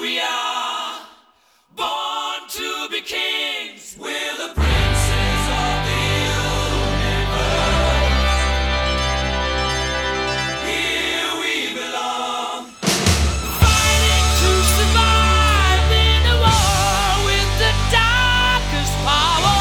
we are, born to be kings. We're the princes of the universe. Here we belong, fighting to survive in a war with the darkest power.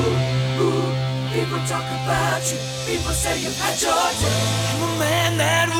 People talk about you, people say you've had your day. I'm a man that